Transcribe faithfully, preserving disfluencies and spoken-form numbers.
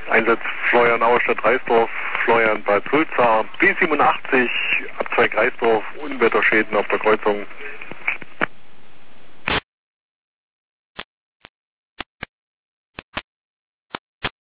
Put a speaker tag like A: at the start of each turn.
A: Einsatz Florian Auerstadt Reisdorf, Florian Bad Sulza, B siebenundachtzig, Abzweig Reisdorf, Unwetterschäden auf der Kreuzung